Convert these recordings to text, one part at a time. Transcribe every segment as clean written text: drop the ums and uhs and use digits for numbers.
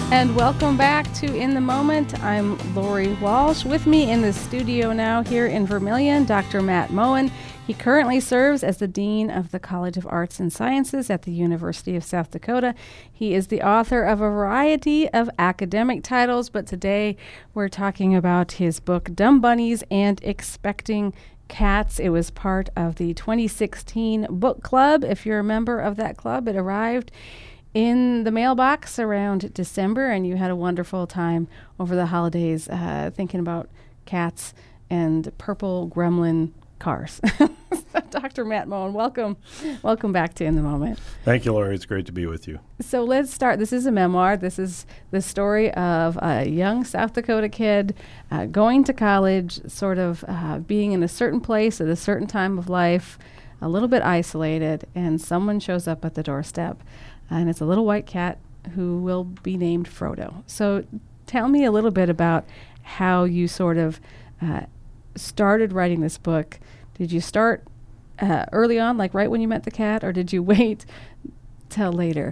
And welcome back to In the Moment. I'm Lori Walsh. With me in the studio now here in Vermillion, Dr. Matt Moen. He currently serves as the Dean of the College of Arts and Sciences at the University of South Dakota. He is the author of a variety of academic titles, but today we're talking about his book, Dumb Bunnies and Expecting Cats. It was part of the 2016 book club. If you're a member of that club, it arrived in the mailbox around December, and you had a wonderful time over the holidays thinking about cats and purple gremlin cars. Dr. Matt Moen, welcome back to In the Moment. Thank you, Lori. It's great to be with you. So let's start. This is a memoir. This is the story of a young South Dakota kid going to college, sort of being in a certain place at a certain time of life, a little bit isolated, and someone shows up at the doorstep. And it's a little white cat who will be named Frodo. So tell me a little bit about how you sort of started writing this book. Did you start early on, like right when you met the cat, or did you wait till later?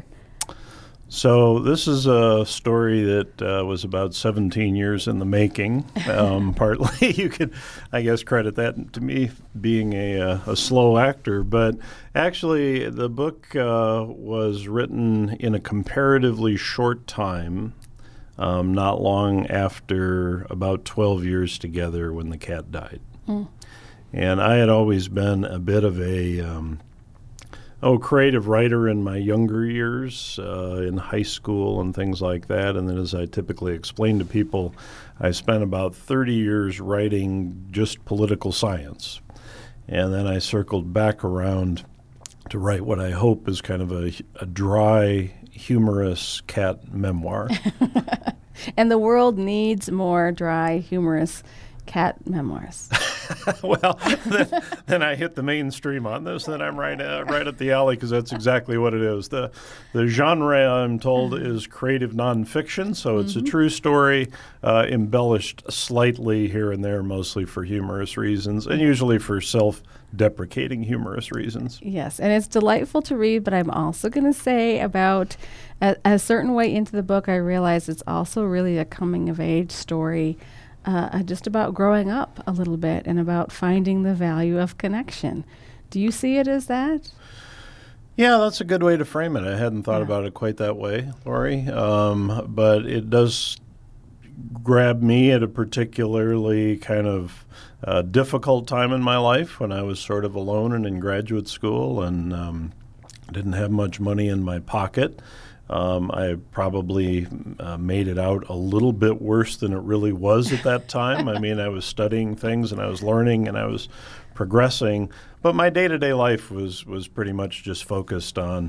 So this is a story that was about 17 years in the making. Partly you could, I guess, credit that to me being a slow actor. But actually, the book was written in a comparatively short time, not long after about 12 years together when the cat died. Mm. And I had always been a bit of a creative writer in my younger years, in high school and things like that. And then as I typically explain to people, I spent about 30 years writing just political science. And then I circled back around to write what I hope is kind of a dry, humorous cat memoir. And the world needs more dry, humorous cat memoirs. Well, then I hit the mainstream on this. Then I'm right up the alley because that's exactly what it is. The genre, I'm told, is creative nonfiction, so it's a true story, embellished slightly here and there, mostly for humorous reasons, and usually for self-deprecating humorous reasons. Yes, and it's delightful to read, but I'm also going to say about a certain way into the book, I realized it's also really a coming-of-age story, just about growing up a little bit and about finding the value of connection. Do you see it as that? Yeah, that's a good way to frame it. I hadn't thought about it quite that way, Lori. But it does grab me at a particularly kind of difficult time in my life when I was sort of alone and in graduate school and didn't have much money in my pocket. I probably made it out a little bit worse than it really was at that time. I mean, I was studying things and I was learning and I was progressing, but my day-to-day life was pretty much just focused on,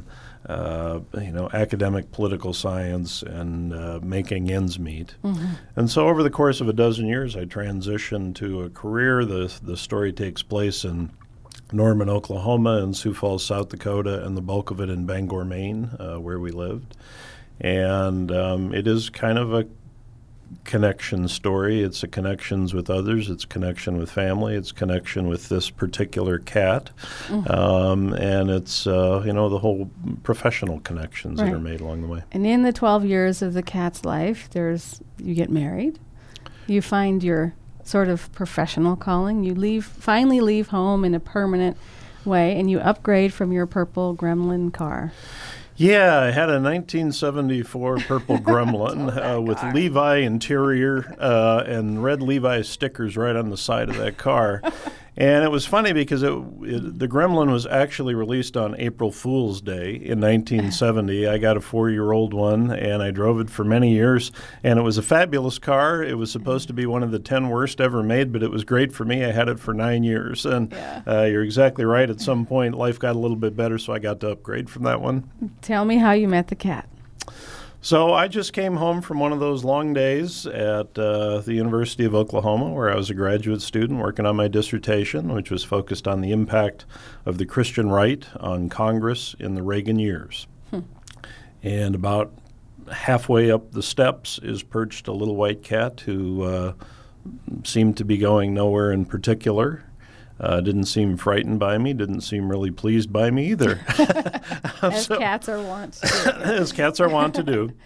academic political science and making ends meet. Mm-hmm. And so over the course of a dozen years, I transitioned to a career. The story takes place in Norman, Oklahoma, and Sioux Falls, South Dakota, and the bulk of it in Bangor, Maine, where we lived. And it is kind of a connection story. It's a connections with others. It's connection with family. It's connection with this particular cat. Mm-hmm. And it's, the whole professional connections that are made along the way. And in the 12 years of the cat's life, you get married. You find your sort of professional calling. You finally leave home in a permanent way, and you upgrade from your purple gremlin car. Yeah, I had a 1974 purple Gremlin with Levi interior and red Levi stickers right on the side of that car. And it was funny because the Gremlin was actually released on April Fool's Day in 1970. I got a 4-year-old one, and I drove it for many years. And it was a fabulous car. It was supposed to be one of the 10 worst ever made, but it was great for me. I had it for 9 years. And you're exactly right. At some point, life got a little bit better, so I got to upgrade from that one. Tell me how you met the cat. So I just came home from one of those long days at the University of Oklahoma, where I was a graduate student working on my dissertation, which was focused on the impact of the Christian right on Congress in the Reagan years. And about halfway up the steps is perched a little white cat who seemed to be going nowhere in particular. Didn't seem frightened by me, didn't seem really pleased by me either. As cats are wont to do. As cats are wont to do.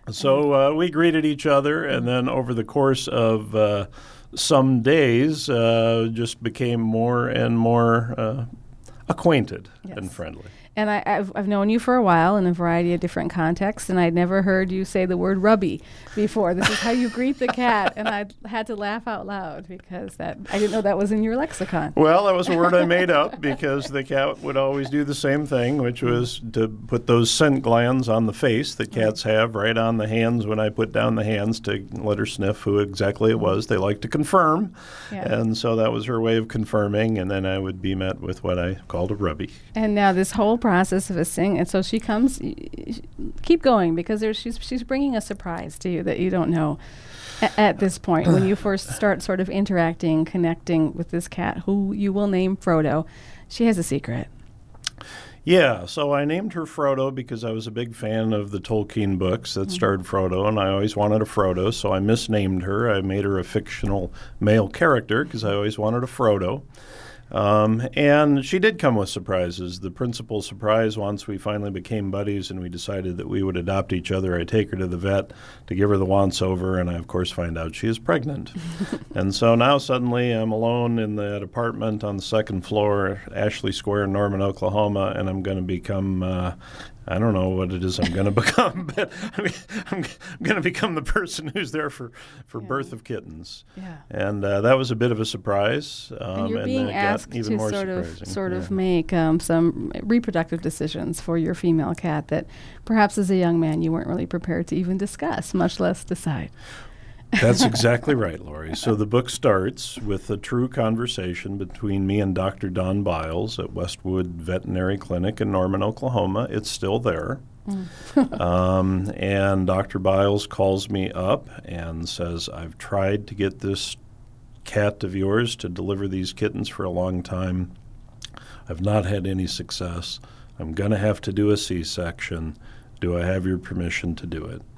So we greeted each other, and then over the course of some days, just became more and more acquainted and friendly. And I've known you for a while in a variety of different contexts, and I'd never heard you say the word rubby before. This is how you greet the cat, and I had to laugh out loud because I didn't know that was in your lexicon. Well, that was a word I made up because the cat would always do the same thing, which was to put those scent glands on the face that cats have right on the hands when I put down the hands to let her sniff who exactly it was. They like to confirm, and so that was her way of confirming, and then I would be met with what I called a rubby. And now this whole process of a sing, and so she comes. Keep going because she's bringing a surprise to you that you don't know at this point when you first start sort of interacting, connecting with this cat who you will name Frodo. She has a secret. Yeah, so I named her Frodo because I was a big fan of the Tolkien books that starred Frodo, and I always wanted a Frodo, so I misnamed her. I made her a fictional male character because I always wanted a Frodo. And she did come with surprises. The principal surprise, once we finally became buddies and we decided that we would adopt each other, I take her to the vet to give her the once-over, and I, of course, find out she is pregnant. And so now suddenly I'm alone in that apartment on the second floor, Ashley Square in Norman, Oklahoma, and I'm going to become I don't know what it is I'm going to become, but I'm going to become the person who's there for birth of kittens. Yeah. And that was a bit of a surprise. And you're being asked even to more sort of make some reproductive decisions for your female cat that perhaps as a young man you weren't really prepared to even discuss, much less decide. That's exactly right, Lori. So the book starts with a true conversation between me and Dr. Don Biles at Westwood Veterinary Clinic in Norman, Oklahoma. It's still there. And Dr. Biles calls me up and says, I've tried to get this cat of yours to deliver these kittens for a long time. I've not had any success. I'm going to have to do a C-section. Do I have your permission to do it?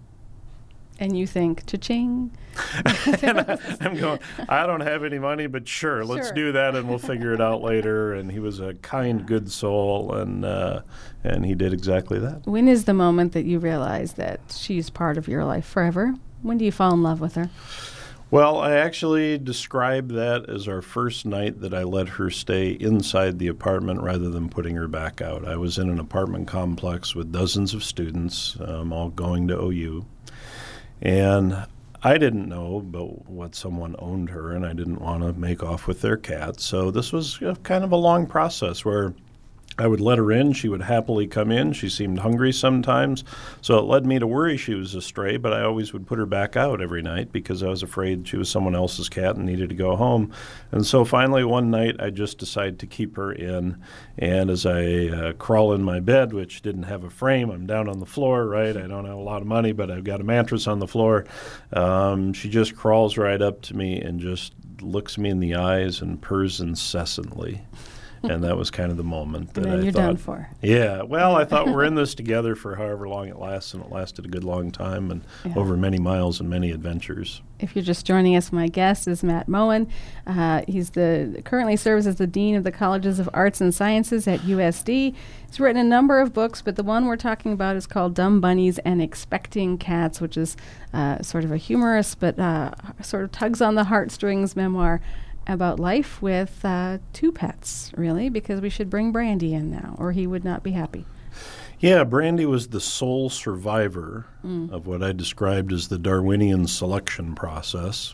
And you think, cha-ching. And I'm going, I don't have any money, but sure, let's do that, and we'll figure it out later. And he was a kind, good soul, and he did exactly that. When is the moment that you realize that she's part of your life forever? When do you fall in love with her? Well, I actually describe that as our first night that I let her stay inside the apartment rather than putting her back out. I was in an apartment complex with dozens of students, all going to OU. And I didn't know about what someone owned her, and I didn't want to make off with their cat. So this was kind of a long process where I would let her in. She would happily come in. She seemed hungry sometimes. So it led me to worry she was a stray, but I always would put her back out every night because I was afraid she was someone else's cat and needed to go home. And so finally one night I just decided to keep her in. And as I crawl in my bed, which didn't have a frame, I'm down on the floor, right? I don't have a lot of money, but I've got a mattress on the floor. She just crawls right up to me and just looks me in the eyes and purrs incessantly. And that was kind of the moment that and then I you're thought, done for. Yeah, well, I thought we're in this together for however long it lasts, and it lasted a good long time and over many miles and many adventures. If you're just joining us, my guest is Matt Moen. He's currently serves as the Dean of the Colleges of Arts and Sciences at USD. He's written a number of books, but the one we're talking about is called Dumb Bunnies and Expecting Cats, which is sort of a humorous but sort of tugs on the heartstrings memoir about life with two pets, really, because we should bring Brandy in now, or he would not be happy. Yeah, Brandy was the sole survivor of what I described as the Darwinian selection process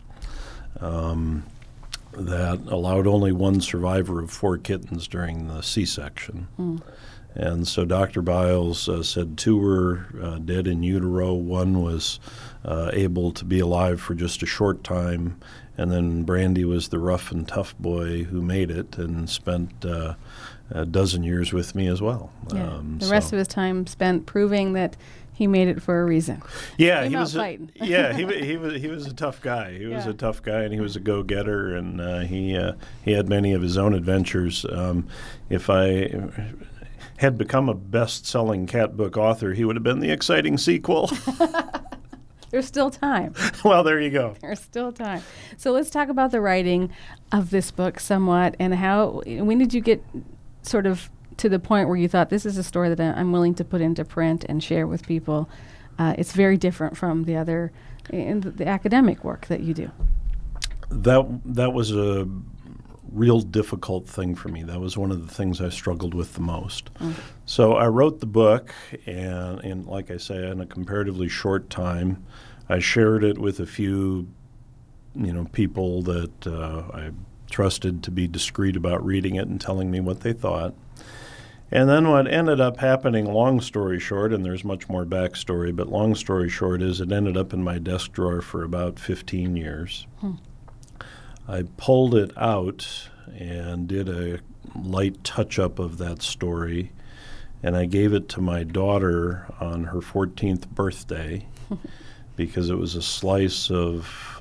that allowed only one survivor of 4 kittens during the C-section. And so Dr. Biles said 2 were dead in utero, 1 was able to be alive for just a short time, and then Brandy was the rough and tough boy who made it and spent a dozen years with me as well. Yeah. The rest of his time spent proving that he made it for a reason. Yeah, he was he was a tough guy. He was a tough guy, and he was a go-getter, and he had many of his own adventures. If I had become a best-selling cat book author, he would have been the exciting sequel. There's still time. Well, there you go. There's still time. So let's talk about the writing of this book somewhat, and when did you get sort of to the point where you thought, this is a story that I'm willing to put into print and share with people? it's very different from the other, in the academic work that you do. That was a real difficult thing for me. That was one of the things I struggled with the most. So I wrote the book, and like I say, in a comparatively short time, I shared it with a few, people that I trusted to be discreet about reading it and telling me what they thought. And then what ended up happening, long story short, and there's much more backstory, but long story short is it ended up in my desk drawer for about 15 years. I pulled it out and did a light touch-up of that story, and I gave it to my daughter on her 14th birthday because it was a slice of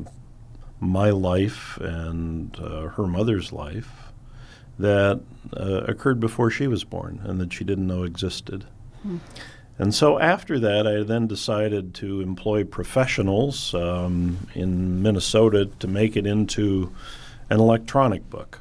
my life and her mother's life that occurred before she was born and that she didn't know existed. And so after that, I then decided to employ professionals in Minnesota to make it into an electronic book.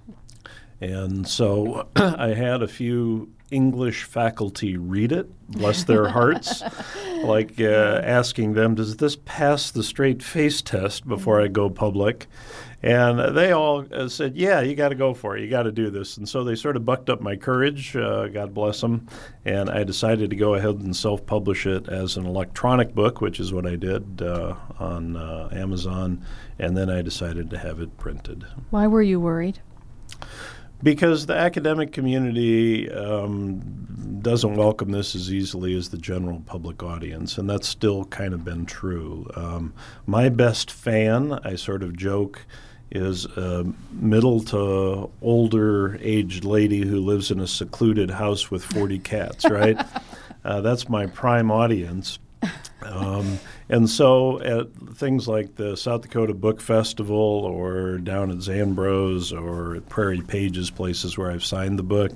And so I had a few English faculty read it, bless their hearts, like asking them, does this pass the straight face test before I go public? And they all said, yeah, you got to go for it. You got to do this. And so they sort of bucked up my courage, God bless them. And I decided to go ahead and self-publish it as an electronic book, which is what I did on Amazon. And then I decided to have it printed. Why were you worried? Because the academic community doesn't welcome this as easily as the general public audience, and that's still kind of been true. My best fan, I sort of joke, is a middle to older aged lady who lives in a secluded house with 40 cats, right? That's my prime audience. And so at things like the South Dakota Book Festival or down at Zambros or at Prairie Pages, places where I've signed the book,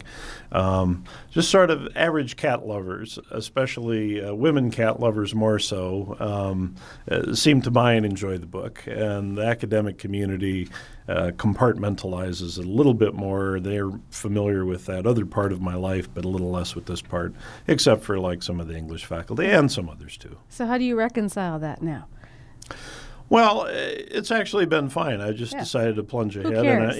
just sort of average cat lovers, especially women cat lovers more so, seem to buy and enjoy the book. And the academic community compartmentalizes it a little bit more. They're familiar with that other part of my life, but a little less with this part, except for like some of the English faculty and some others too. So how do you reconcile that now? Well, it's actually been fine. I just decided to plunge ahead. Who cares?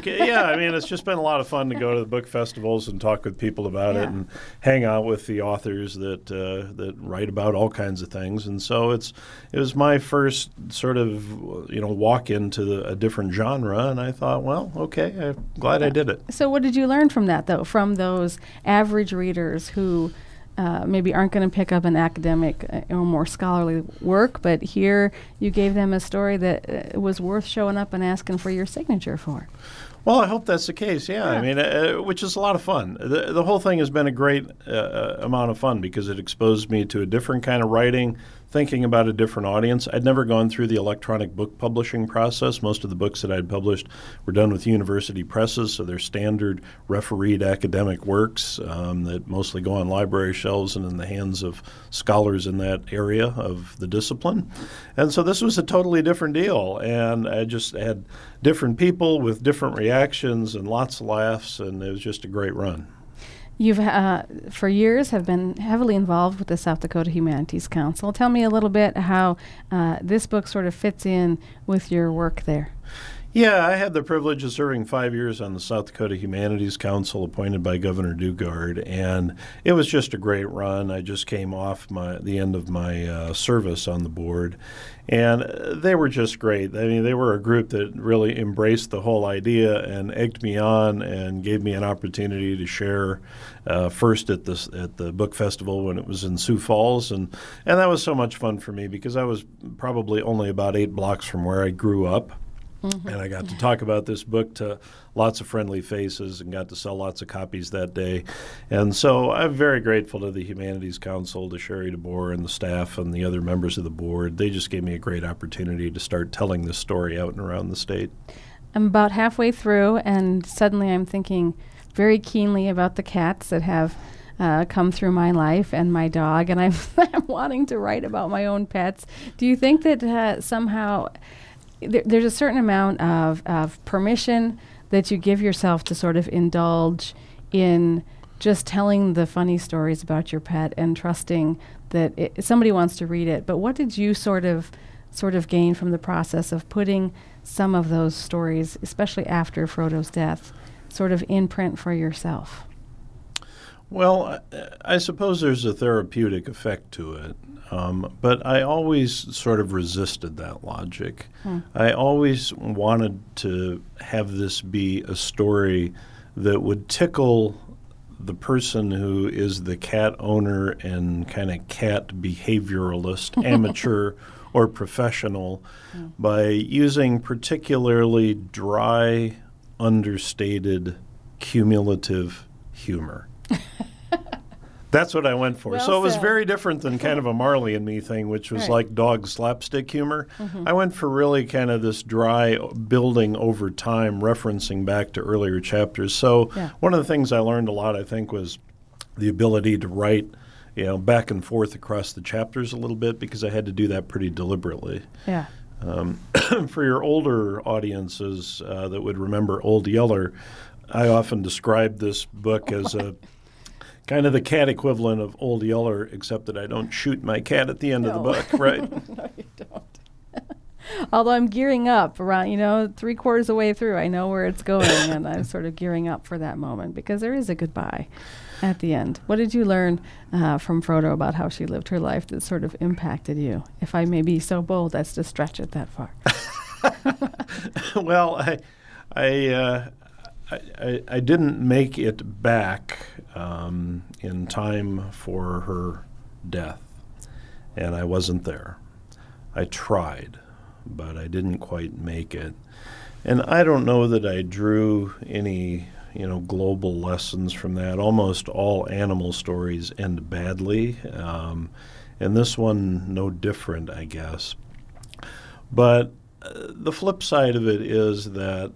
I mean, it's just been a lot of fun to go to the book festivals and talk with people about it and hang out with the authors that write about all kinds of things. And so it was my first sort of walk into a different genre, and I thought, well, okay, I'm glad I did it. So what did you learn from that, though, from those average readers who maybe aren't going to pick up an academic or more scholarly work, but here you gave them a story that was worth showing up and asking for your signature for? Well, I hope that's the case, yeah. I mean, which is a lot of fun. The whole thing has been a great amount of fun because it exposed me to a different kind of writing, thinking about a different audience. I'd never gone through the electronic book publishing process. Most of the books that I'd published were done with university presses, so they're standard refereed academic works that mostly go on library shelves and in the hands of scholars in that area of the discipline. And so this was a totally different deal, and I just had different people with different reactions and lots of laughs, and it was just a great run. You've, for years, have been heavily involved with the South Dakota Humanities Council. Tell me a little bit how this book sort of fits in with your work there. Yeah, I had the privilege of serving 5 years on the South Dakota Humanities Council appointed by Governor Dugard, and it was just a great run. I just came off the end of my service on the board, and they were just great. I mean, they were a group that really embraced the whole idea and egged me on and gave me an opportunity to share first at the book festival when it was in Sioux Falls, and that was so much fun for me because I was probably only about 8 blocks from where I grew up. And I got to talk about this book to lots of friendly faces and got to sell lots of copies that day. And so I'm very grateful to the Humanities Council, to Sherry DeBoer and the staff and the other members of the board. They just gave me a great opportunity to start telling this story out and around the state. I'm about halfway through, and suddenly I'm thinking very keenly about the cats that have come through my life and my dog, and I'm wanting to write about my own pets. Do you think that somehow there's a certain amount of permission that you give yourself to sort of indulge in just telling the funny stories about your pet and trusting that somebody wants to read it. But what did you sort of gain from the process of putting some of those stories, especially after Frodo's death, sort of in print for yourself? Well, I suppose there's a therapeutic effect to it, but I always sort of resisted that logic. I always wanted to have this be a story that would tickle the person who is the cat owner and kind of cat behavioralist, amateur or professional, by using particularly dry, understated, cumulative humor. That's what I went for. Well so it was said. very different than kind of a Marley and Me thing, which was Right. like dog slapstick humor. I went for really kind of this dry building over time, referencing back to earlier chapters. So Yeah. one of the things I learned a lot, I think, was the ability to write, back and forth across the chapters a little bit, because I had to do that pretty deliberately. Yeah. For your older audiences that would remember Old Yeller, I often describe this book as a kind of the cat equivalent of Old Yeller, except that I don't shoot my cat at the end of the No. book, right? No, you don't. Although I'm gearing up around, 3/4 of the way through, I know where it's going, and I'm sort of gearing up for that moment because there is a goodbye at the end. What did you learn from Frodo about how she lived her life that sort of impacted you? If I may be so bold as to stretch it that far. Well, I didn't make it back in time for her death, and I wasn't there. I tried, but I didn't quite make it. And I don't know that I drew any, global lessons from that. Almost all animal stories end badly, and this one no different, I guess. But the flip side of it is that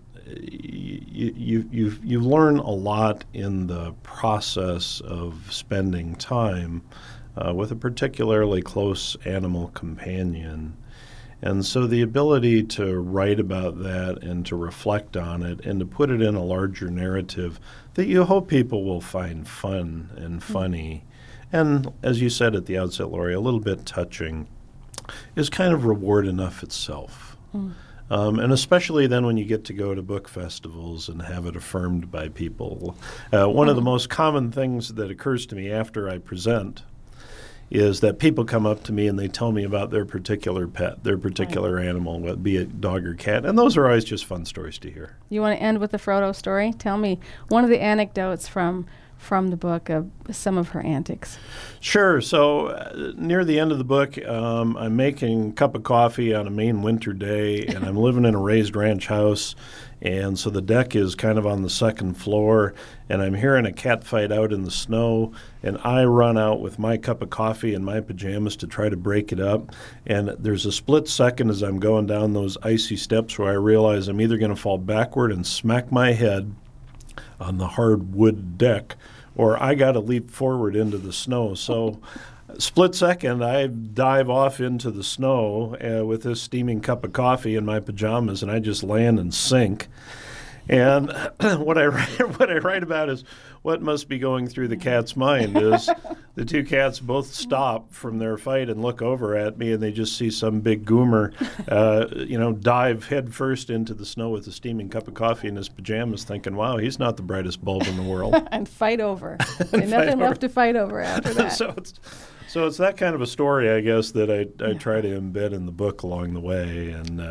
you learn a lot in the process of spending time with a particularly close animal companion. And so the ability to write about that and to reflect on it and to put it in a larger narrative that you hope people will find fun and funny, and as you said at the outset, Lori, a little bit touching, is kind of reward enough itself. And especially then when you get to go to book festivals and have it affirmed by people. One of the most common things that occurs to me after I present is that people come up to me and they tell me about their particular pet, their particular animal, be it dog or cat. And those are always just fun stories to hear. You want to end with the Frodo story? Tell me one of the anecdotes from the book of some of her antics. Sure. So near the end of the book, I'm making a cup of coffee on a Maine winter day, and I'm living in a raised ranch house. And so the deck is kind of on the second floor, and I'm hearing a cat fight out in the snow, and I run out with my cup of coffee and my pajamas to try to break it up. And there's a split second as I'm going down those icy steps where I realize I'm either going to fall backward and smack my head on the hard wood deck, or I got to leap forward into the snow. So split second, I dive off into the snow with this steaming cup of coffee in my pajamas, and I just land and sink. And what I write about is what must be going through the cat's mind is the two cats both stop from their fight and look over at me, and they just see some big goomer, dive head first into the snow with a steaming cup of coffee in his pajamas, thinking, wow, he's not the brightest bulb in the world. And fight over. There's nothing left to fight over after that. So it's that kind of a story, I guess, that I try to embed in the book along the way. And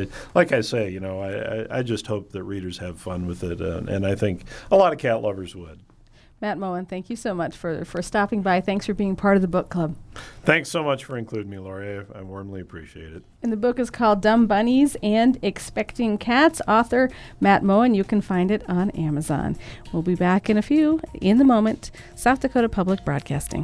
I just hope that readers have fun with it. And I think a lot of cat lovers would. Matt Moen, thank you so much for stopping by. Thanks for being part of the book club. Thanks so much for including me, Lori. I warmly appreciate it. And the book is called Dumb Bunnies and Expecting Cats. Author Matt Moen. You can find it on Amazon. We'll be back in a few. In the Moment, South Dakota Public Broadcasting.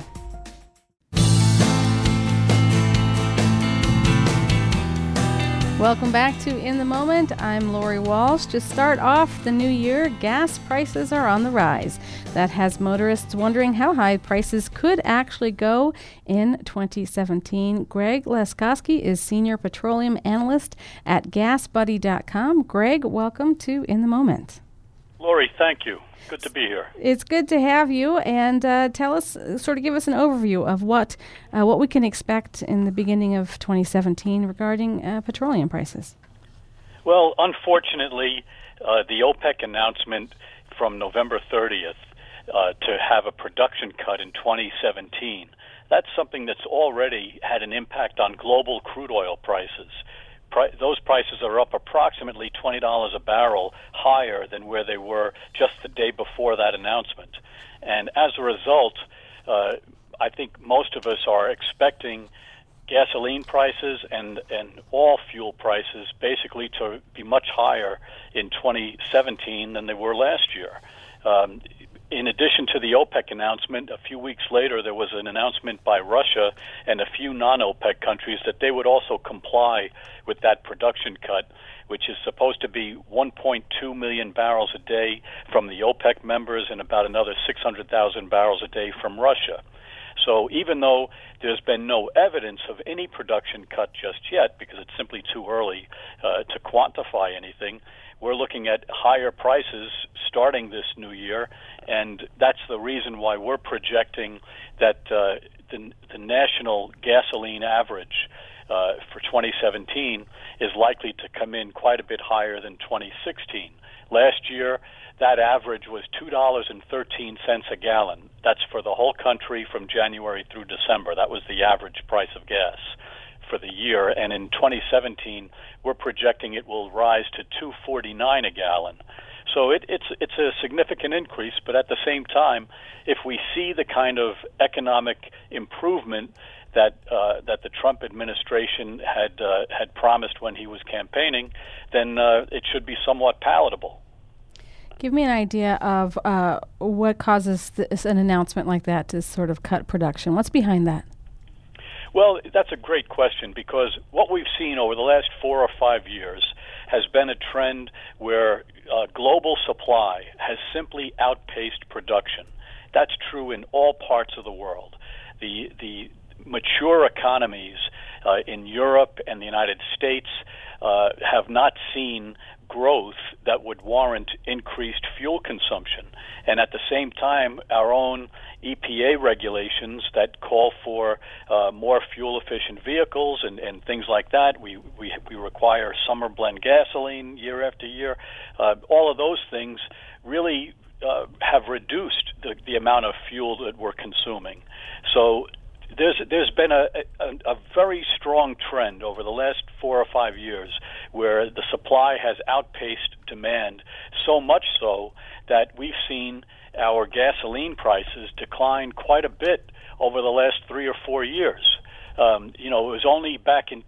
Welcome back to In the Moment. I'm Lori Walsh. To start off the new year, gas prices are on the rise. That has motorists wondering how high prices could actually go in 2017. Greg Laskowski is Senior Petroleum Analyst at GasBuddy.com. Greg, welcome to In the Moment. Lori, thank you. Good to be here. It's good to have you, and give us an overview of what we can expect in the beginning of 2017 regarding petroleum prices. Well, unfortunately, the OPEC announcement from November 30th to have a production cut in 2017, that's something that's already had an impact on global crude oil prices. Those prices are up approximately $20 a barrel higher than where they were just the day before that announcement. And as a result, I think most of us are expecting gasoline prices and all fuel prices basically to be much higher in 2017 than they were last year. In addition to the OPEC announcement, a few weeks later there was an announcement by Russia and a few non-OPEC countries that they would also comply with that production cut, which is supposed to be 1.2 million barrels a day from the OPEC members and about another 600,000 barrels a day from Russia. So even though there's been no evidence of any production cut just yet, because it's simply too early to quantify anything, we're looking at higher prices starting this new year, and that's the reason why we're projecting that the national gasoline average for 2017 is likely to come in quite a bit higher than 2016. Last year, that average was $2.13 a gallon. That's for the whole country from January through December. That was the average price of gas for the year. And in 2017, we're projecting it will rise to $2.49 a gallon. So it's a significant increase, but at the same time, if we see the kind of economic improvement that the Trump administration had promised when he was campaigning, then it should be somewhat palatable. Give me an idea of what causes an announcement like that to sort of cut production. What's behind that? Well, that's a great question, because what we've seen over the last 4 or 5 years has been a trend where global supply has simply outpaced production. That's true in all parts of the world. The mature economies in Europe and the United States have not seen growth that would warrant increased fuel consumption. And at the same time, our own EPA regulations that call for more fuel-efficient vehicles and things like that. We require summer blend gasoline year after year. All of those things really have reduced the amount of fuel that we're consuming. So there's been a very strong trend over the last 4 or 5 years where the supply has outpaced demand, so much so that we've seen our gasoline prices decline quite a bit over the last 3 or 4 years. It was only back in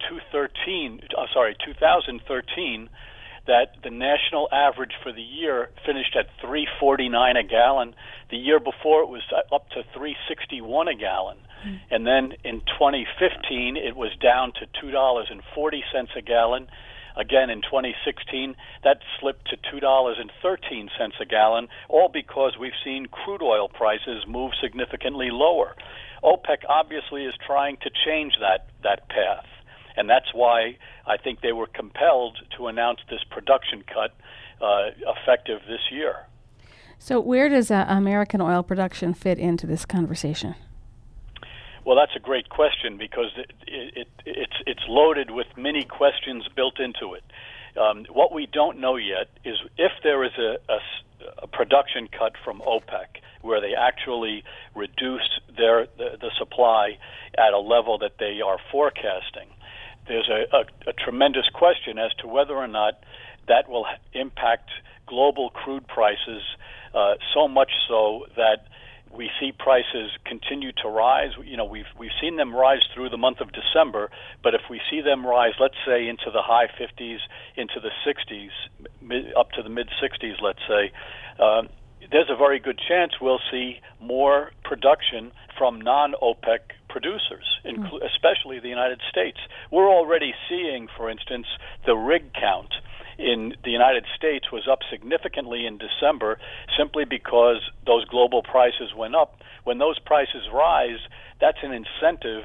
2013 that the national average for the year finished at $3.49 a gallon. The year before it was up to $3.61 a gallon. And then in 2015, it was down to $2.40 a gallon. Again, in 2016, that slipped to $2.13 a gallon, all because we've seen crude oil prices move significantly lower. OPEC obviously is trying to change that path, and that's why I think they were compelled to announce this production cut effective this year. So where does American oil production fit into this conversation? Well, that's a great question, because it's loaded with many questions built into it. What we don't know yet is if there is a production cut from OPEC where they actually reduce the supply at a level that they are forecasting. There's a tremendous question as to whether or not that will impact global crude prices so much so that we see prices continue to rise. We've seen them rise through the month of December, but if we see them rise, let's say into the high 50s, into the 60s, up to the mid 60s, let's say, there's a very good chance we'll see more production from non-OPEC producers, especially the United States. We're already seeing, for instance, the rig count in the United States was up significantly in December simply because those global prices went up. When those prices rise, that's an incentive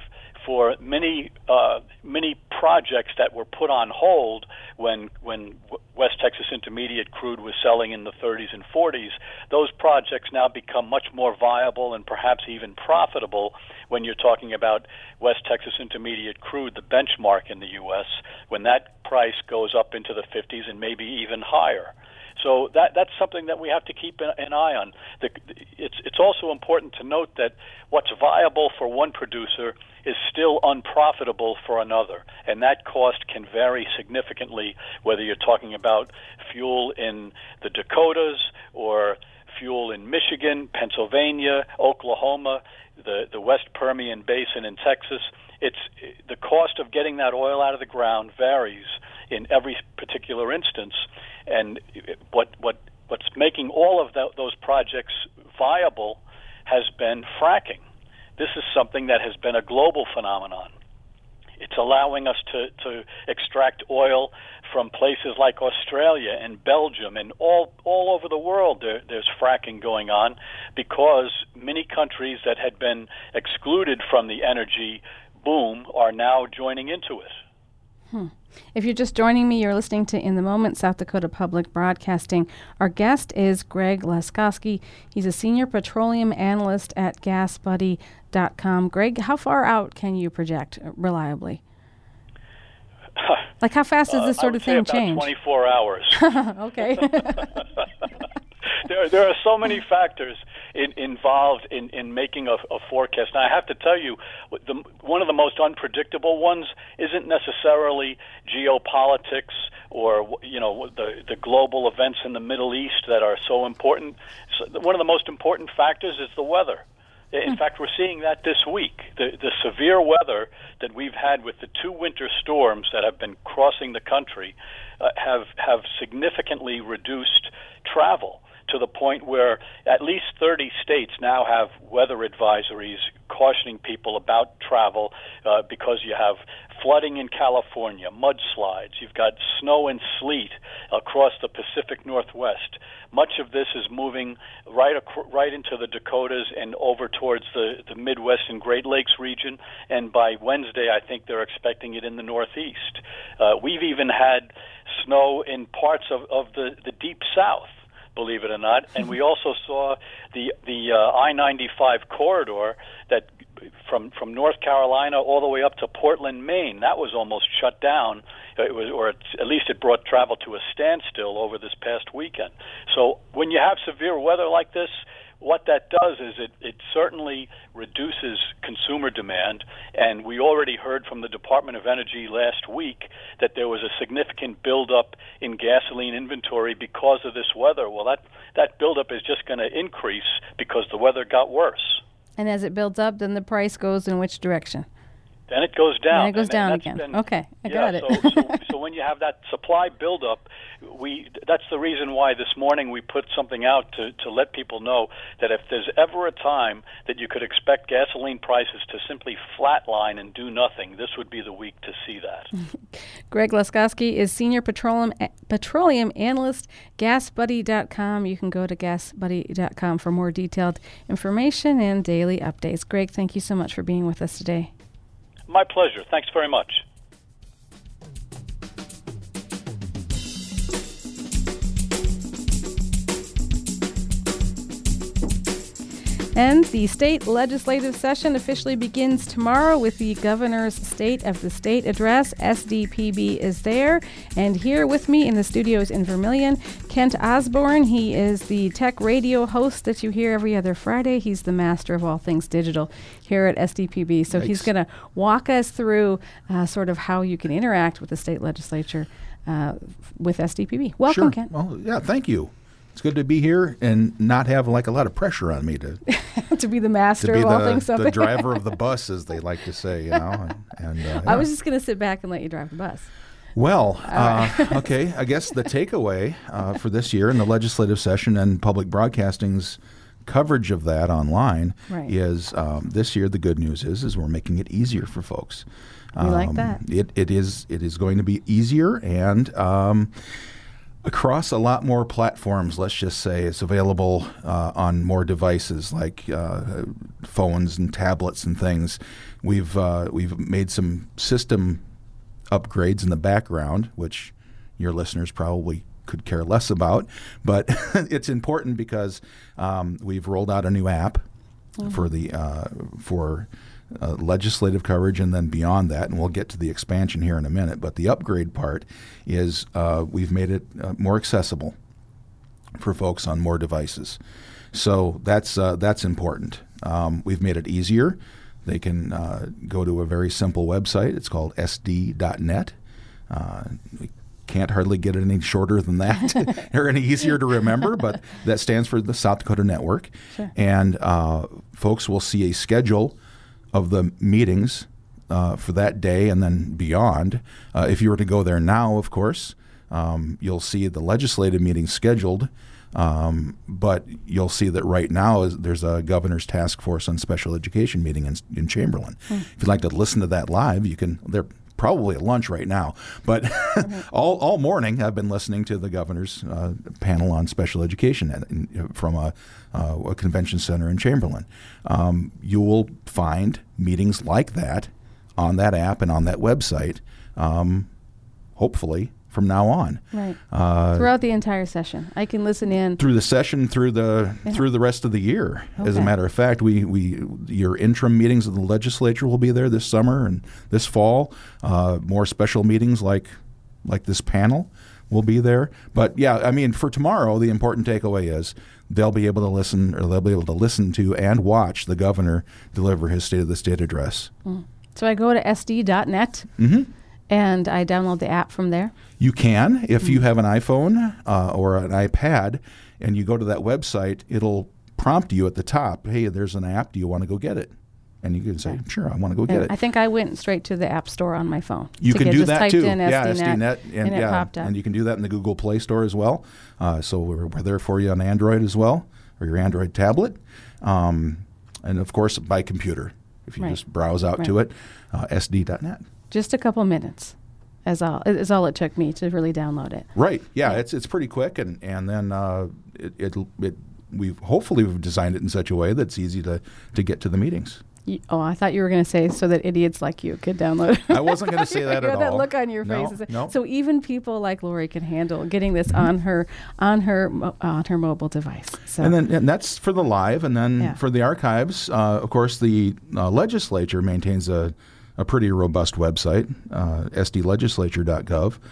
for many projects that were put on hold when West Texas Intermediate crude was selling in the 30s and 40s. Those projects now become much more viable and perhaps even profitable when you're talking about West Texas Intermediate crude, the benchmark in the U.S., when that price goes up into the 50s and maybe even higher. So that's something that we have to keep an eye on. It's also important to note that what's viable for one producer is still unprofitable for another, and that cost can vary significantly whether you're talking about fuel in the Dakotas or fuel in Michigan, Pennsylvania, Oklahoma, the West Permian Basin in Texas. It's the cost of getting that oil out of the ground varies in every particular instance, and what's making all of those projects viable has been fracking. This is something that has been a global phenomenon. It's allowing us to extract oil from places like Australia and Belgium and all over the world. There's fracking going on because many countries that had been excluded from the energy boom are now joining into it. If you're just joining me, you're listening to In the Moment, South Dakota Public Broadcasting. Our guest is Greg Laskowski. He's a senior petroleum analyst at GasBuddy.com. Greg, how far out can you project reliably? Like how fast does this sort of thing change? 24 hours. Okay. There are so many factors involved in making a forecast. And I have to tell you, one of the most unpredictable ones isn't necessarily geopolitics or the global events in the Middle East that are so important. So one of the most important factors is the weather. In fact, we're seeing that this week. The severe weather that we've had with the two winter storms that have been crossing the country have significantly reduced travel, to the point where at least 30 states now have weather advisories cautioning people about travel because you have flooding in California, mudslides, you've got snow and sleet across the Pacific Northwest. Much of this is moving right into the Dakotas and over towards the Midwest and Great Lakes region, and by Wednesday I think they're expecting it in the Northeast. We've even had snow in parts of the Deep South, believe it or not, and we also saw the I-95 corridor that from North Carolina all the way up to Portland, Maine. That was almost shut down. At least it brought travel to a standstill over this past weekend. So when you have severe weather like this, what that does is it certainly reduces consumer demand, and we already heard from the Department of Energy last week that there was a significant buildup in gasoline inventory because of this weather. Well, that buildup is just going to increase because the weather got worse. And as it builds up, then the price goes in which direction? Then it goes down. Then it goes down again. Okay, I got it. So when you have that supply buildup, that's the reason why this morning we put something out to let people know that if there's ever a time that you could expect gasoline prices to simply flatline and do nothing, this would be the week to see that. Greg Laskowski is Senior Petroleum Analyst, GasBuddy.com. You can go to GasBuddy.com for more detailed information and daily updates. Greg, thank you so much for being with us today. My pleasure. Thanks very much. And the state legislative session officially begins tomorrow with the governor's State of the State address. SDPB is there. And here with me in the studios in Vermilion, Kent Osborne. He is the tech radio host that you hear every other Friday. He's the master of all things digital here at SDPB. So he's going to walk us through sort of how you can interact with the state legislature with SDPB. Welcome, Kent. Well, yeah, thank you. It's good to be here and not have like a lot of pressure on me to to be the master of all things. The driver of the bus, as they like to say, I was just going to sit back and let you drive the bus. Well, okay. I guess the takeaway for this year in the legislative session and public broadcasting's coverage of that online is this year. The good news is we're making it easier for folks. We like that. It is going to be easier and. Across a lot more platforms, let's just say. It's available on more devices like phones and tablets and things. We've made some system upgrades in the background, which your listeners probably could care less about, but it's important because we've rolled out a new app for the legislative coverage and then beyond that, and we'll get to the expansion here in a minute. But the upgrade part is we've made it more accessible for folks on more devices. So that's important. We've made it easier. They can go to a very simple website. It's called sd.net. We can't hardly get it any shorter than that or any easier to remember, but that stands for the South Dakota Network. Sure. And folks will see a schedule of the meetings for that day and then beyond. If you were to go there now, of course, you'll see the legislative meetings scheduled, but you'll see that right now there's a governor's task force on special education meeting in Chamberlain. If you'd like to listen to that live, you can. They're probably at lunch right now, but all morning I've been listening to the governor's panel on special education from a convention center in Chamberlain. You will find meetings like that on that app and on that website, hopefully from now on. Right. Throughout the entire session. I can listen in. Through the session, through the rest of the year. Okay. As a matter of fact, your interim meetings of the legislature will be there this summer and this fall. More special meetings like this panel will be there. But yeah, I mean, for tomorrow, the important takeaway is they'll be able to listen to and watch the governor deliver his State of the State address. So I go to sd.net. And I download the app from there? You can. If you have an iPhone or an iPad and you go to that website, it'll prompt you at the top, hey, there's an app. Do you want to go get it? And you can say, sure, I want to go get it. I think I went straight to the App Store on my phone. You can do that too. In SDNet, and it popped up. And you can do that in the Google Play Store as well. So we're there for you on Android as well, or your Android tablet. And, of course, by computer. If you just browse out to it, sd.net. Just a couple minutes is all it took me to really download it. Right. Yeah. It's pretty quick, and then we've designed it in such a way that it's easy to get to the meetings. I thought you were going to say so that idiots like you could download it. I wasn't going to say that at all. That look on your face. No. So even people like Lori can handle getting this on her mobile device. So. And that's for the live, and then for the archives. Of course, the legislature maintains a pretty robust website, sdlegislature.gov.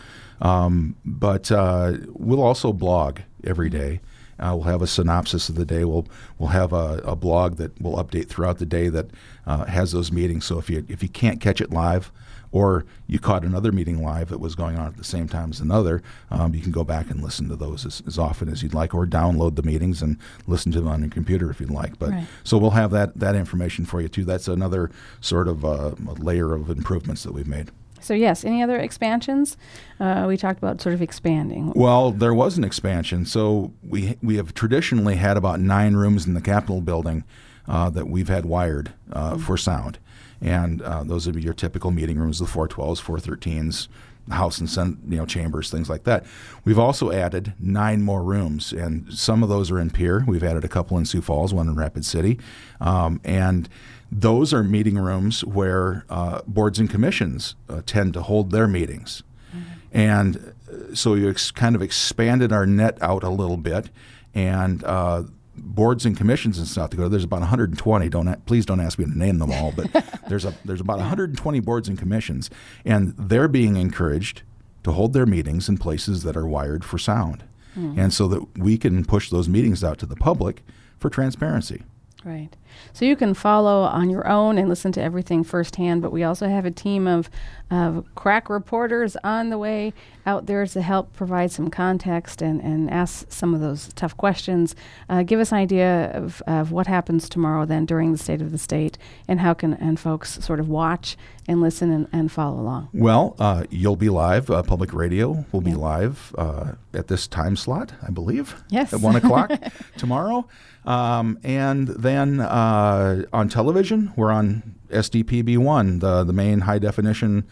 But we'll also blog every day. We'll have a synopsis of the day. We'll have a blog that will update throughout the day that has those meetings. So if you can't catch it live, or you caught another meeting live that was going on at the same time as another, you can go back and listen to those as often as you'd like, or download the meetings and listen to them on your computer if you'd like. But so we'll have that information for you too. That's another sort of a layer of improvements that we've made. So yes, any other expansions? We talked about sort of expanding. Well, there was an expansion. So we have traditionally had about 9 rooms in the Capitol building that we've had wired for sound. And those would be your typical meeting rooms, the 412s, 413s, House and Senate, chambers, things like that. We've also added 9 more rooms, and some of those are in Pierre. We've added a couple in Sioux Falls, one in Rapid City. And those are meeting rooms where boards and commissions tend to hold their meetings. And so you kind of expanded our net out a little bit, and boards and commissions in South Dakota, there's about 120. Please don't ask me to name them all, but there's about 120 boards and commissions, and they're being encouraged to hold their meetings in places that are wired for sound, and so that we can push those meetings out to the public for transparency. Right. So you can follow on your own and listen to everything firsthand, but we also have a team of crack reporters on the way out there to help provide some context and ask some of those tough questions. Give us an idea of what happens tomorrow then during the State of the State, and how can folks sort of watch and listen and follow along. Well, you'll be live. Public radio will be live at this time slot, I believe. Yes. At 1 o'clock tomorrow. And then on television, we're on SDPB1, the main high-definition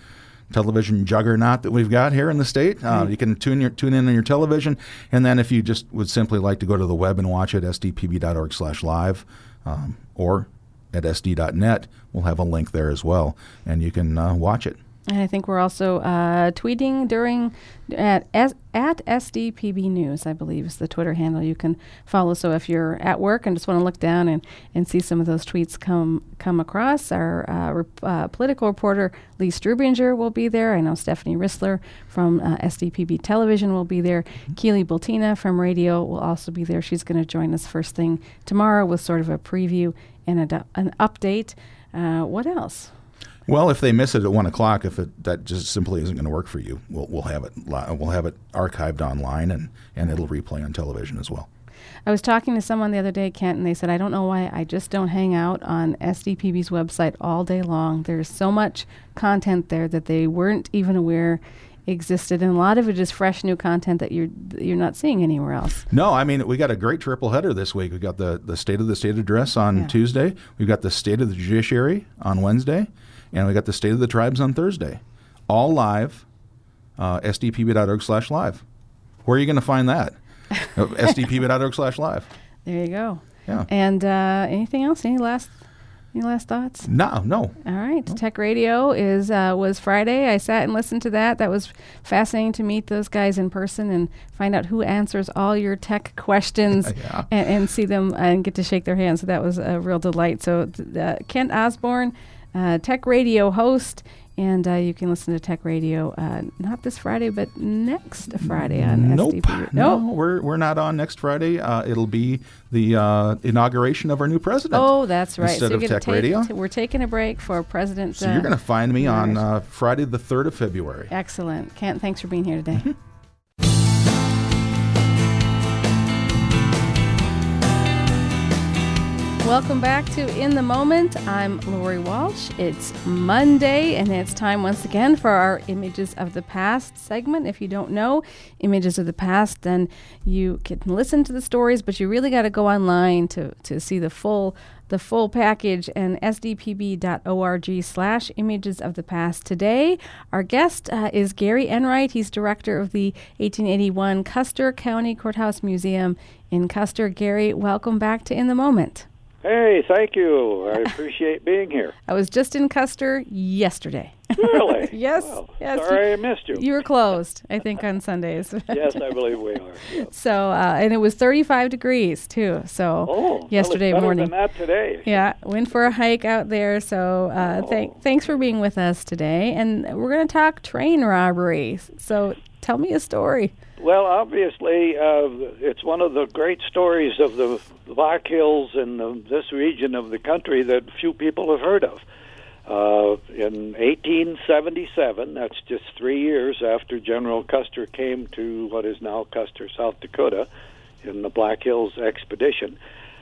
television juggernaut that we've got here in the state. You can tune in on your television, and then if you just would simply like to go to the web and watch it, sdpb.org/live, or at sd.net, we'll have a link there as well, and you can watch it. And I think we're also tweeting at SDPB News, I believe is the Twitter handle you can follow. So if you're at work and just want to look down and see some of those tweets come across, our political reporter Lee Strubinger will be there. I know Stephanie Rissler from SDPB Television will be there. Keely Bultina from radio will also be there. She's going to join us first thing tomorrow with sort of a preview and an update. What else? Well, if they miss it at 1 o'clock, that just simply isn't going to work for you, we'll have it archived online and it'll replay on television as well. I was talking to someone the other day, Kent, and they said, I don't know why I just don't hang out on SDPB's website all day long. There's so much content there that they weren't even aware existed, and a lot of it is fresh new content that you're not seeing anywhere else. No, I mean, we got a great triple header this week. We got the State of the State address on Tuesday. We've got the State of the Judiciary on Wednesday. And we got the State of the Tribes on Thursday. All live, sdpb.org/live. Where are you going to find that? sdpb.org/live. There you go. Yeah. And anything else? Any last thoughts? No. All right. No. Tech Radio was Friday. I sat and listened to that. That was fascinating to meet those guys in person and find out who answers all your tech questions and see them and get to shake their hands. So that was a real delight. So Kent Osborne, Tech Radio host, and you can listen to Tech Radio not this Friday, but next Friday on SDPB. No, we're not on next Friday. It'll be the inauguration of our new president. Oh, that's right. Instead of Tech Radio. We're taking a break for President. So you're going to find me on Friday the 3rd of February. Excellent. Kent, thanks for being here today. Welcome back to In the Moment. I'm Lori Walsh. It's Monday, and it's time once again for our Images of the Past segment. If you don't know Images of the Past, then you can listen to the stories, but you really got to go online to see the full package, and sdpb.org/images of the past. Today, our guest is Gary Enright. He's director of the 1881 Custer County Courthouse Museum in Custer. Gary, welcome back to In the Moment. Hey, thank you. I appreciate being here. I was just in Custer yesterday. Really? Yes. Well, yes. Sorry I missed you. You were closed, I think, on Sundays. Yes, I believe we are. Yep. So, and it was 35 degrees, too. So, yesterday morning. Better than that today. Yeah, went for a hike out there. So, thanks for being with us today. And we're going to talk train robbery. So, tell me a story. Well, obviously, it's one of the great stories of the Black Hills in this region of the country that few people have heard of. In 1877, that's just 3 years after General Custer came to what is now Custer, South Dakota, in the Black Hills expedition,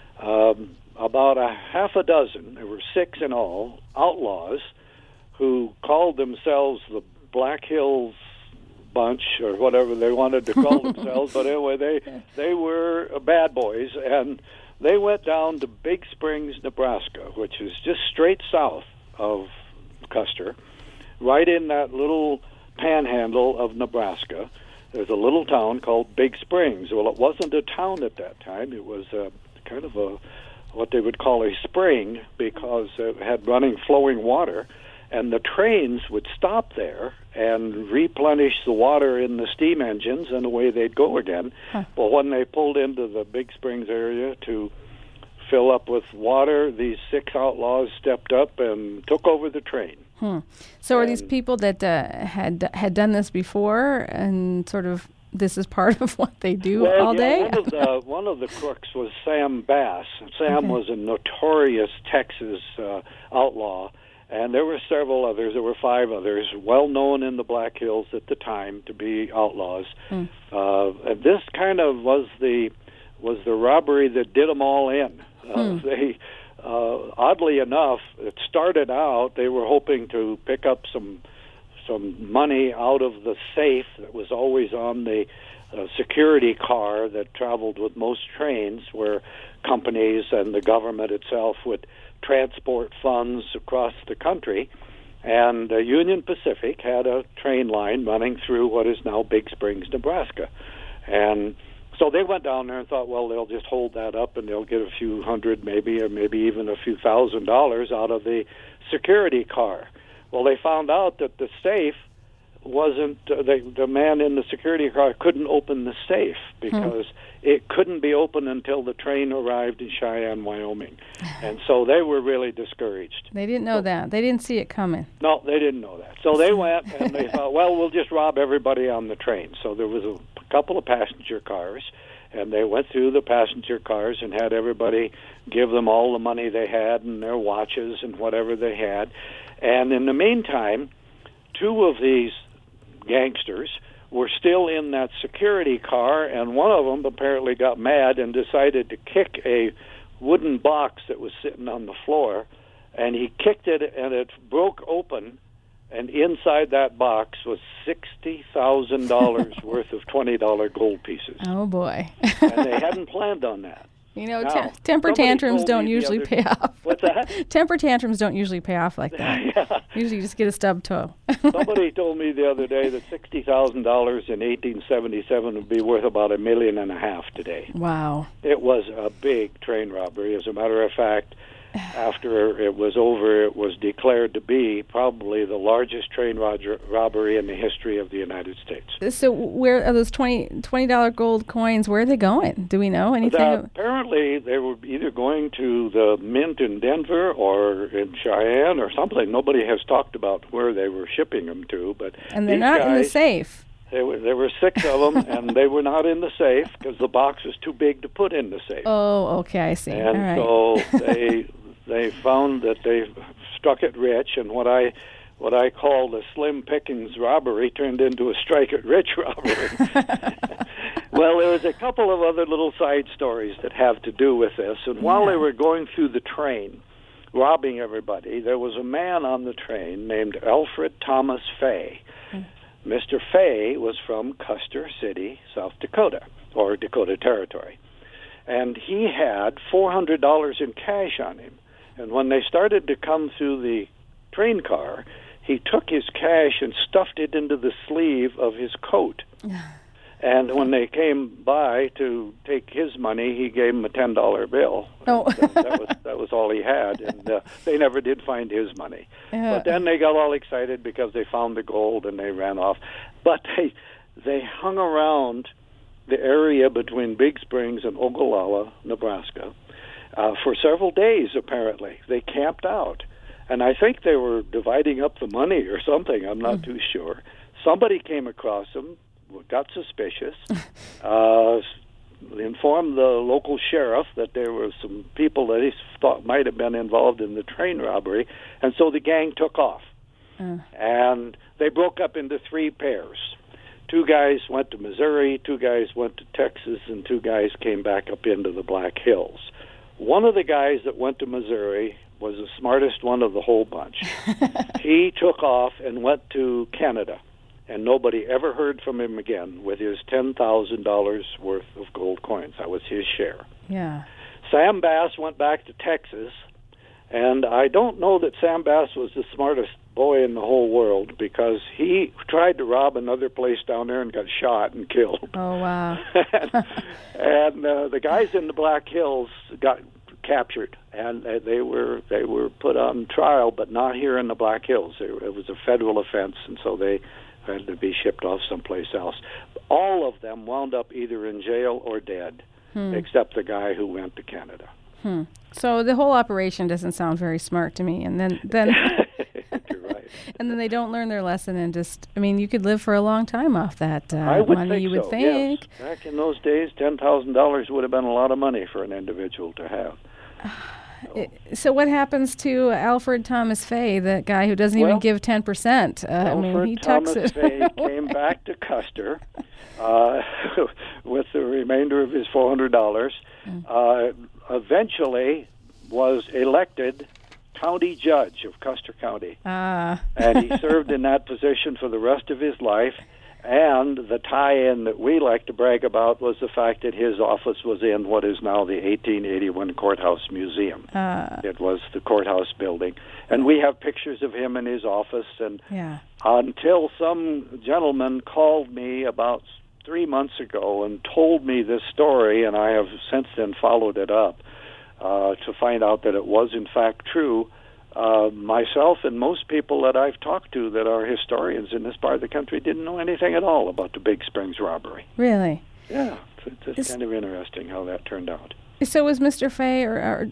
about a half a dozen, there were 6 in all, outlaws who called themselves the Black Hills Bunch, or whatever they wanted to call themselves, but anyway, they were bad boys, and they went down to Big Springs, Nebraska, which is just straight south of Custer, right in that little panhandle of Nebraska. There's a little town called Big Springs. Well, it wasn't a town at that time. It was kind of what they would call a spring, because it had flowing water. And the trains would stop there and replenish the water in the steam engines, and away they'd go again. Huh. But when they pulled into the Big Springs area to fill up with water, these 6 outlaws stepped up and took over the train. So are these people that had done this before, and sort of this is part of what they do all day? One of the crooks was Sam Bass. Sam was a notorious Texas outlaw. And there were several others. There were 5 others, well known in the Black Hills at the time to be outlaws. And this kind of was the robbery that did them all in. They, oddly enough, it started out they were hoping to pick up some money out of the safe that was always on the security car that traveled with most trains, where companies and the government itself would transport funds across the country. And Union Pacific had a train line running through what is now Big Springs, Nebraska. And so they went down there and thought, well, they'll just hold that up and they'll get a few hundred maybe, or maybe even a few $1,000s out of the security car. Well, they found out that the safe wasn't, the man in the security car couldn't open the safe because it couldn't be opened until the train arrived in Cheyenne, Wyoming. And so they were really discouraged. They didn't know that. They didn't see it coming. No, they didn't know that. So they went and they thought, well, we'll just rob everybody on the train. So there was a couple of passenger cars, and they went through the passenger cars and had everybody give them all the money they had and their watches and whatever they had. And in the meantime, two of these gangsters were still in that security car, and one of them apparently got mad and decided to kick a wooden box that was sitting on the floor, and he kicked it and it broke open, and inside that box was $60,000 worth of $20 gold pieces. Oh, boy. And they hadn't planned on that. You know, temper tantrums don't usually pay off. What's that? Temper tantrums don't usually pay off like that. Yeah. Usually you just get a stub toe. Somebody told me the other day that $60,000 in 1877 would be worth about $1.5 million today. Wow. It was a big train robbery. As a matter of fact, after it was over, it was declared to be probably the largest train robbery in the history of the United States. So where are those $20 gold coins? Where are they going? Do we know anything? Apparently, they were either going to the mint in Denver or in Cheyenne or something. Nobody has talked about where they were shipping them to. And they're not in the safe. There were 6 of them, and they were not in the safe because the box was too big to put in the safe. Oh, okay, I see. And all right. So they found that they struck it rich, and what I call the Slim Pickens robbery turned into a strike it rich robbery. Well, there was a couple of other little side stories that have to do with this, and while they were going through the train, robbing everybody, there was a man on the train named Alfred Thomas Fay. Mr. Fay was from Custer City, South Dakota, or Dakota Territory. And he had $400 in cash on him. And when they started to come through the train car, he took his cash and stuffed it into the sleeve of his coat. And when they came by to take his money, he gave him a $10 bill. Oh. that was all he had, and they never did find his money. But then they got all excited because they found the gold and they ran off. But they hung around the area between Big Springs and Ogallala, Nebraska, for several days, apparently. They camped out. And I think they were dividing up the money or something. I'm not too sure. Somebody came across them, got suspicious, informed the local sheriff that there were some people that he thought might have been involved in the train robbery, and so the gang took off. And they broke up into 3 pairs. 2 guys went to Missouri, 2 guys went to Texas, and 2 guys came back up into the Black Hills. One of the guys that went to Missouri was the smartest one of the whole bunch. He took off and went to Canada, and nobody ever heard from him again with his $10,000 worth of gold coins. That was his share. Yeah. Sam Bass went back to Texas, and I don't know that Sam Bass was the smartest boy in the whole world because he tried to rob another place down there and got shot and killed. Oh, wow. and the guys in the Black Hills got captured, and they were put on trial, but not here in the Black Hills. It was a federal offense, and so they had to be shipped off someplace else. All of them wound up either in jail or dead, except the guy who went to Canada. So the whole operation doesn't sound very smart to me. And then You're right. And then they don't learn their lesson and just, I mean, you could live for a long time off that I would money, think you would so, think. Yes. Back in those days, $10,000 would have been a lot of money for an individual to have. So what happens to Alfred Thomas Fay, the guy who doesn't even give 10%? I mean, he tucks Thomas it. Fay came back to Custer with the remainder of his $400. Eventually was elected county judge of Custer County. And he served in that position for the rest of his life. And the tie-in that we like to brag about was the fact that his office was in what is now the 1881 Courthouse Museum. It was the courthouse building. And we have pictures of him in his office. And until some gentleman called me about 3 months ago and told me this story, and I have since then followed it up to find out that it was in fact true, myself and most people that I've talked to that are historians in this part of the country didn't know anything at all about the Big Springs robbery. Really? Yeah, it's kind of interesting how that turned out. So was Mr. Fay or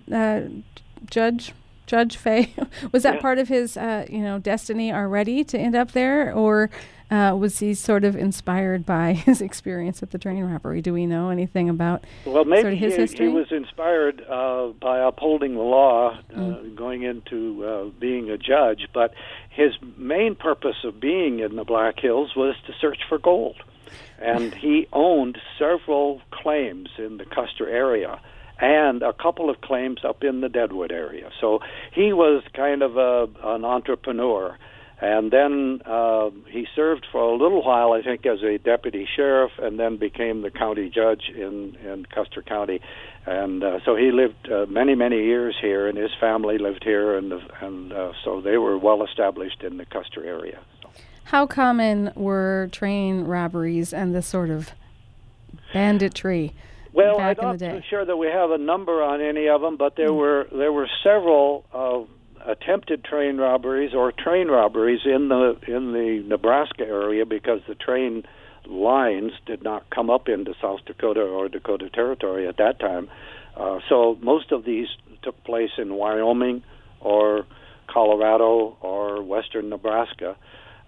Judge Fay, was that part of his destiny already to end up there, or was he sort of inspired by his experience at the train robbery? Do we know anything about sort of his history? He was inspired by upholding the law, going into being a judge, but his main purpose of being in the Black Hills was to search for gold. And he owned several claims in the Custer area and a couple of claims up in the Deadwood area. So he was kind of an entrepreneur. And then he served for a little while, I think, as a deputy sheriff, and then became the county judge in Custer County. And so he lived many, many years here, and his family lived here, and so they were well established in the Custer area. So. How common were train robberies and this sort of banditry? Well, I'm not sure that we have a number on any of them, but there were several attempted train robberies or train robberies in the Nebraska area because the train lines did not come up into South Dakota or Dakota Territory at that time. So most of these took place in Wyoming or Colorado or western Nebraska.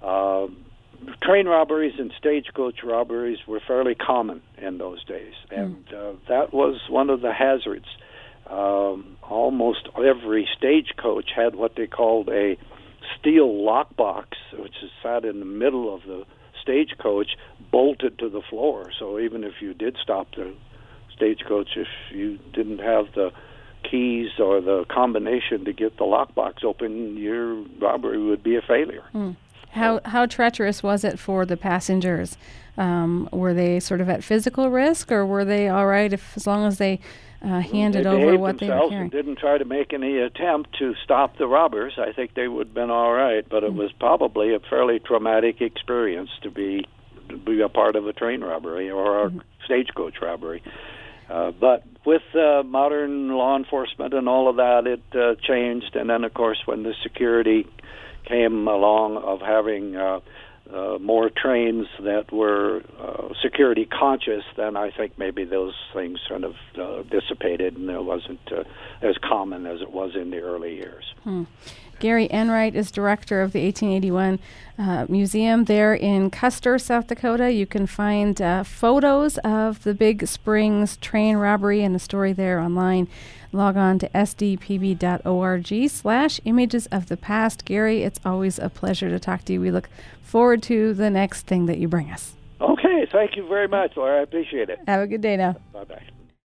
Train robberies and stagecoach robberies were fairly common in those days, and that was one of the hazards. Almost every stagecoach had what they called a steel lockbox, which is sat in the middle of the stagecoach, bolted to the floor. So even if you did stop the stagecoach, if you didn't have the keys or the combination to get the lockbox open, your robbery would be a failure. How treacherous was it for the passengers? Were they sort of at physical risk, or were they all right as long as they handed over what they were carrying? And didn't try to make any attempt to stop the robbers. I think they would have been all right, but it was probably a fairly traumatic experience to be a part of a train robbery or a stagecoach robbery. But with modern law enforcement and all of that, it changed. And then, of course, when the security came along of having more trains that were security conscious, then I think maybe those things kind of dissipated, and it wasn't as common as it was in the early years. Gary Enright is director of the 1881 Museum there in Custer, South Dakota. You can find photos of the Big Springs train robbery and the story there online. Log on to sdpb.org/images of the past. Gary, it's always a pleasure to talk to you. We look forward to the next thing that you bring us. Okay, thank you very much, Laura. I appreciate it. Have a good day now. Bye-bye.